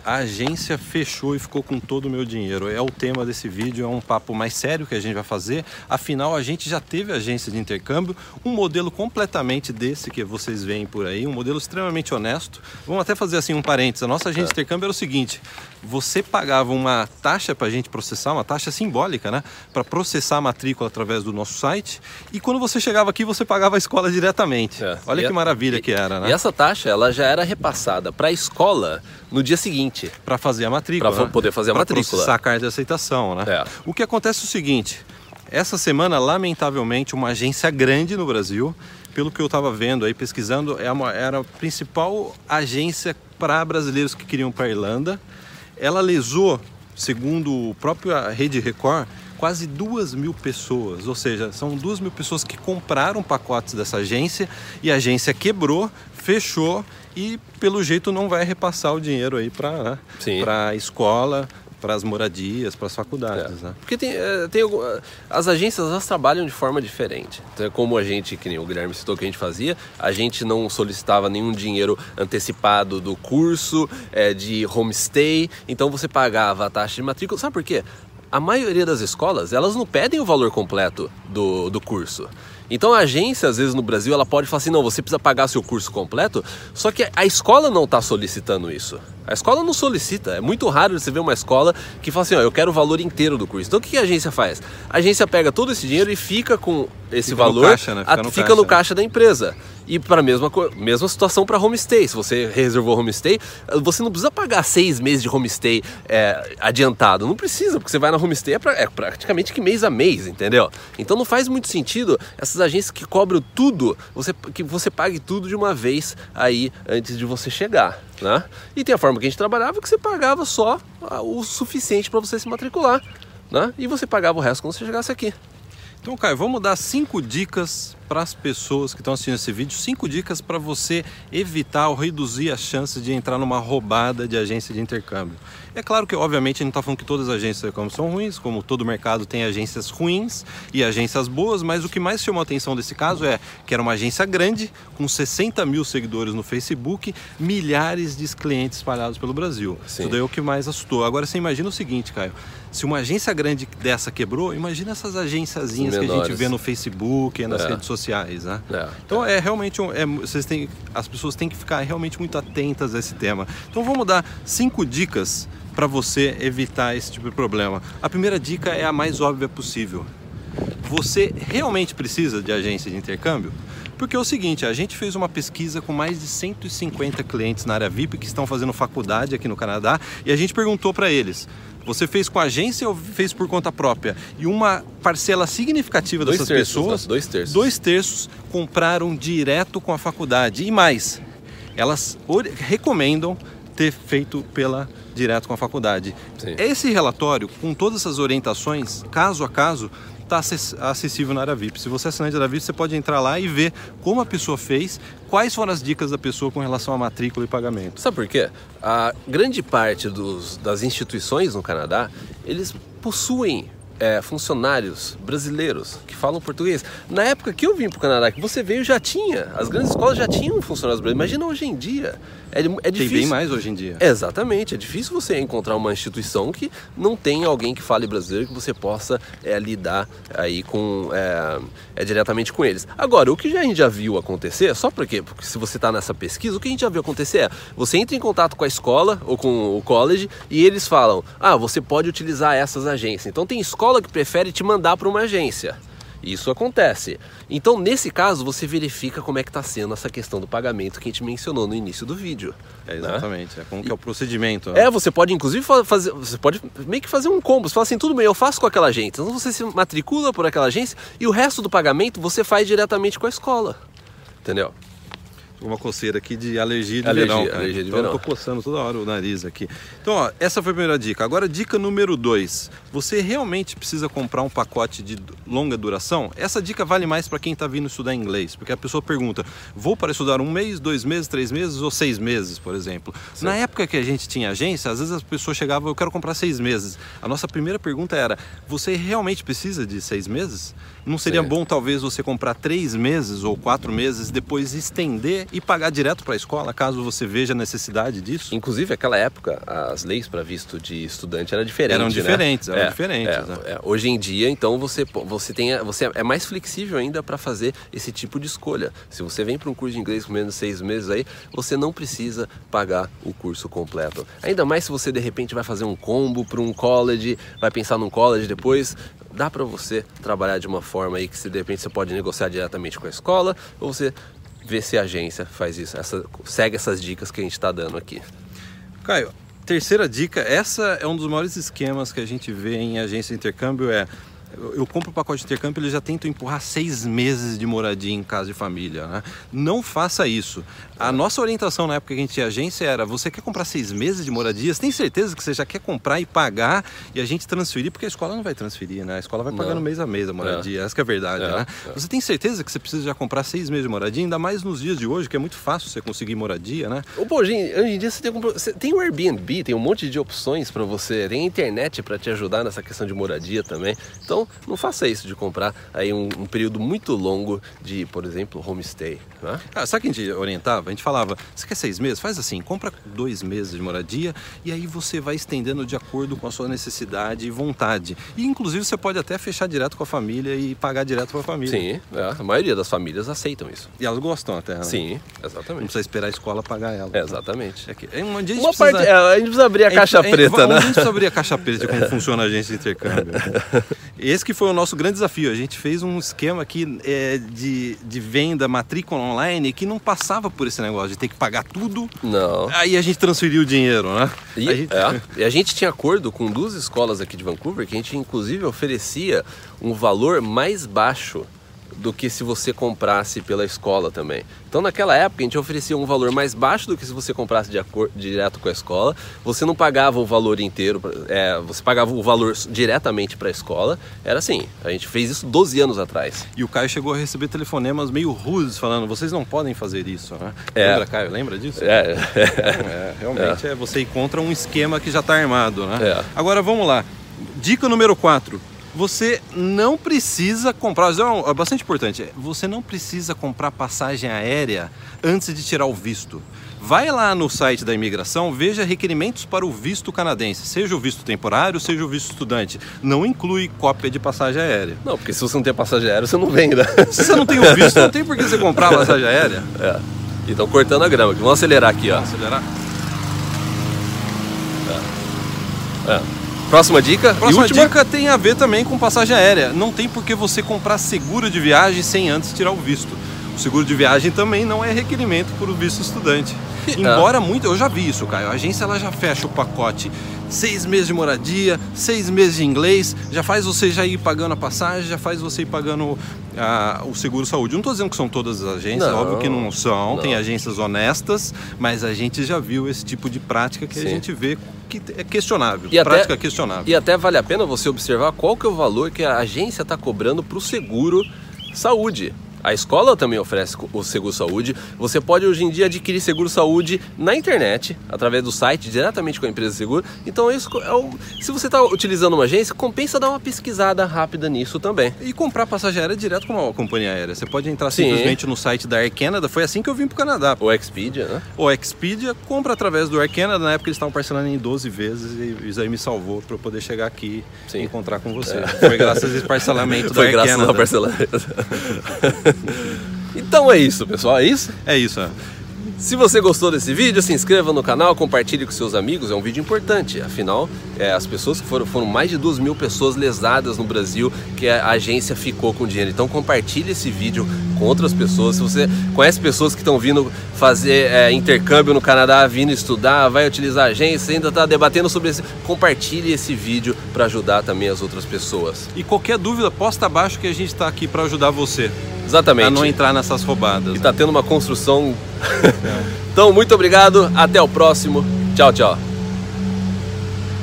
a agência fechou e ficou com todo o meu dinheiro. É o tema desse vídeo, é um papo mais sério que a gente vai fazer. Afinal, a gente já teve agência de intercâmbio, um modelo completamente desse que vocês veem por aí, um modelo extremamente honesto. Vamos até fazer assim um parênteses. A nossa agência de intercâmbio era o seguinte: você pagava uma taxa para a gente processar, uma taxa simbólica, né? Para processar a matrícula através do nosso site. E quando você chegava aqui, você pagava a escola diretamente. Olha que maravilha que era, né? E essa taxa, ela já era repassada para a escola no dia seguinte. Para fazer a matrícula. Para poder fazer a matrícula. Para processar a carta de aceitação, né? O que acontece é o seguinte: essa semana, lamentavelmente, uma agência grande no Brasil, pelo que eu estava vendo aí, pesquisando, era a principal agência para brasileiros que queriam para a Irlanda. Ela lesou, segundo o próprio Rede Record, quase 2.000 pessoas, ou seja, são 2.000 pessoas que compraram pacotes dessa agência e a agência quebrou, fechou e pelo jeito não vai repassar o dinheiro aí para a escola, para as moradias, para as faculdades, né? Porque as agências, elas trabalham de forma diferente. Então, como a gente, que nem o Guilherme citou que a gente fazia, a gente não solicitava nenhum dinheiro antecipado do curso, de homestay, então você pagava a taxa de matrícula. Sabe por quê? A maioria das escolas, elas não pedem o valor completo do curso. Então a agência, às vezes no Brasil, ela pode falar assim: não, você precisa pagar seu curso completo, só que a escola não está solicitando isso. A escola não solicita. É muito raro você ver uma escola que fala assim: ó, eu quero o valor inteiro do curso. Então o que a agência faz? A agência pega todo esse dinheiro e fica com esse valor, no caixa, né? Fica no caixa da empresa. E para a mesma situação para homestay. Se você reservou homestay, você não precisa pagar 6 meses de homestay adiantado. Não precisa, porque você vai na homestay é praticamente que mês a mês, entendeu? Então não faz muito sentido essas agências que cobram tudo, que você pague tudo de uma vez aí antes de você chegar, né? E tem a forma que a gente trabalhava, que você pagava só o suficiente para você se matricular, né? E você pagava o resto quando você chegasse aqui. Então, Caio, vamos dar 5 dicas para as pessoas que estão assistindo esse vídeo, 5 dicas para você evitar ou reduzir as chances de entrar numa roubada de agência de intercâmbio. É claro que, obviamente, a gente não está falando que todas as agências de intercâmbio são ruins, como todo mercado tem agências ruins e agências boas, mas o que mais chamou a atenção desse caso é que era uma agência grande, com 60 mil seguidores no Facebook, milhares de clientes espalhados pelo Brasil. Sim. Isso daí é o que mais assustou. Agora, você imagina o seguinte, Caio: se uma agência grande dessa quebrou, imagina essas agenciazinhas que a gente vê no Facebook e nas redes sociais, né? Então realmente as pessoas têm que ficar realmente muito atentas a esse tema. Então vamos dar 5 dicas para você evitar esse tipo de problema. A primeira dica é a mais óbvia possível. Você realmente precisa de agência de intercâmbio? Porque é o seguinte, a gente fez uma pesquisa com mais de 150 clientes na área VIP que estão fazendo faculdade aqui no Canadá e a gente perguntou para eles: você fez com a agência ou fez por conta própria? E uma parcela significativa dessas pessoas, 2/3, compraram direto com a faculdade. E mais, elas recomendam ter feito direto com a faculdade. Sim. Esse relatório, com todas essas orientações, caso a caso, está acessível na área VIP. Se você é assinante da área VIP, você pode entrar lá e ver como a pessoa fez, quais foram as dicas da pessoa com relação à matrícula e pagamento. Sabe por quê? A grande parte das instituições no Canadá, eles possuem funcionários brasileiros que falam português. Na época que eu vim para o Canadá, que você veio, as grandes escolas já tinham funcionários brasileiros. Imagina hoje em dia. É difícil. Tem bem mais hoje em dia. Exatamente. É difícil você encontrar uma instituição que não tem alguém que fale brasileiro, que você possa lidar aí diretamente com eles. Agora, o que a gente já viu acontecer, só porque se você está nessa pesquisa, o que a gente já viu acontecer é: você entra em contato com a escola ou com o college e eles falam: você pode utilizar essas agências. Então tem escola que prefere te mandar para uma agência. Isso acontece. Então, nesse caso, você verifica como é que está sendo essa questão do pagamento que a gente mencionou no início do vídeo. Exatamente. Né? Como que é o procedimento. Né? Você pode, inclusive, você pode meio que fazer um combo. Você fala assim: tudo bem, eu faço com aquela agência. Então, você se matricula por aquela agência e o resto do pagamento você faz diretamente com a escola. Entendeu? Uma coceira aqui de alergia de verão. Alergia de então verão. Eu tô coçando toda hora o nariz aqui. Então, essa foi a primeira dica. Agora, dica número 2. Você realmente precisa comprar um pacote de longa duração? Essa dica vale mais para quem está vindo estudar inglês. Porque a pessoa pergunta: vou para estudar 1 mês, 2 meses, 3 meses ou 6 meses, por exemplo? Sim. Na época que a gente tinha agência, às vezes as pessoas chegavam: eu quero comprar 6 meses. A nossa primeira pergunta era: você realmente precisa de 6 meses? Não seria bom talvez você comprar 3 meses ou 4 meses, depois estender e pagar direto para a escola, caso você veja a necessidade disso. Inclusive, naquela época, as leis para visto de estudante eram diferentes. Eram diferentes, né? Né? Hoje em dia, então, você é mais flexível ainda para fazer esse tipo de escolha. Se você vem para um curso de inglês com menos de 6 meses aí, você não precisa pagar o curso completo. Ainda mais se você, de repente, vai fazer um combo para um college, vai pensar num college depois, dá para você trabalhar de uma forma aí que, se de repente, você pode negociar diretamente com a escola, ou você vê se a agência faz isso, segue essas dicas que a gente está dando aqui. Caio, terceira dica, essa é um dos maiores esquemas que a gente vê em agência de intercâmbio, eu compro o pacote de intercâmbio, eles já tentam empurrar 6 meses de moradia em casa de família, né? Não faça isso. A nossa orientação na época que a gente tinha agência era: você quer comprar 6 meses de moradia? Você tem certeza que você já quer comprar e pagar e a gente transferir? Porque a escola não vai transferir, né? A escola vai pagando mês a mês a moradia, essa que é a verdade, né? Você tem certeza que você precisa já comprar 6 meses de moradia? Ainda mais nos dias de hoje, que é muito fácil você conseguir moradia, né? Hoje em dia você tem o Airbnb, tem um monte de opções para você, tem a internet para te ajudar nessa questão de moradia também. Então, não faça isso de comprar aí um período muito longo de, por exemplo, homestay, né? Sabe o que a gente orientava? A gente falava: você quer 6 meses? Faz assim, compra 2 meses de moradia e aí você vai estendendo de acordo com a sua necessidade e vontade. E inclusive você pode até fechar direto com a família e pagar direto para a família. Sim, a maioria das famílias aceitam isso. E elas gostam até, né? Sim, exatamente. Não precisa esperar a escola pagar ela. Exatamente. Um dia a gente precisa abrir a caixa preta, né? A gente precisa abrir a caixa preta de como funciona a agência de intercâmbio. Esse que foi o nosso grande desafio. A gente fez um esquema aqui de venda, matrícula online, que não passava por esse negócio de ter que pagar tudo. Não. Aí a gente transferiu o dinheiro, né? E a gente tinha acordo com 2 escolas aqui de Vancouver que a gente inclusive oferecia um valor mais baixo do que se você comprasse pela escola também. Então, naquela época, a gente oferecia um valor mais baixo do que se você comprasse direto com a escola. Você não pagava o valor inteiro, você pagava o valor diretamente para a escola. Era assim, a gente fez isso 12 anos atrás. E o Caio chegou a receber telefonemas meio rudes, falando: vocês não podem fazer isso, né? Lembra, Caio? Lembra disso? Realmente você encontra um esquema que já está armado, né? Agora, vamos lá. Dica número 4. Você não precisa comprar, é bastante importante, você não precisa comprar passagem aérea antes de tirar o visto. Vai lá no site da imigração, veja requerimentos para o visto canadense, seja o visto temporário, seja o visto estudante. Não inclui cópia de passagem aérea. Não, porque se você não tem passagem aérea, você não vem, né? Se você não tem o visto, não tem por que você comprar a passagem aérea. Então, cortando a grama, vamos acelerar aqui, ó. Acelerar? Próxima dica. Próxima dica tem a ver também com passagem aérea. Não tem por que você comprar seguro de viagem sem antes tirar o visto. O seguro de viagem também não é requerimento para o visto estudante. Embora eu já vi isso, Caio. A agência ela já fecha o pacote 6 meses de moradia, 6 meses de inglês, já faz você já ir pagando a passagem, já faz você ir pagando o seguro saúde. Não estou dizendo que são todas as agências, óbvio que não são, tem agências honestas, mas a gente já viu esse tipo de prática que a gente vê que é questionável, prática questionável. E até vale a pena você observar qual que é o valor que a agência está cobrando para o seguro saúde. A escola também oferece o seguro saúde. Você pode hoje em dia adquirir seguro saúde na internet, através do site, diretamente com a empresa de seguro. Então isso se você está utilizando uma agência, compensa dar uma pesquisada rápida nisso também. E comprar passagem aérea direto com uma companhia aérea. Você pode entrar simplesmente no site da Air Canada. Foi assim que eu vim para o Canadá. O Expedia, né? O Expedia, compra através do Air Canada. Na época eles estavam parcelando em 12 vezes e isso aí me salvou para eu poder chegar aqui e encontrar com você. Foi graças a esse parcelamento da Air Canada. Foi graças ao parcelamento. Então é isso, pessoal, é isso? É isso, Se você gostou desse vídeo, se inscreva no canal, compartilhe com seus amigos, é um vídeo importante. Afinal, as pessoas que foram mais de 2.000 pessoas lesadas no Brasil que a agência ficou com dinheiro. Então compartilhe esse vídeo com outras pessoas. Se você conhece pessoas que estão vindo fazer intercâmbio no Canadá, vindo estudar, vai utilizar a agência, ainda está debatendo sobre isso, compartilhe esse vídeo para ajudar também as outras pessoas. E qualquer dúvida, posta abaixo que a gente está aqui para ajudar você. Exatamente. Para não entrar nessas roubadas. E está tendo uma construção. Então, muito obrigado. Até o próximo. Tchau, tchau.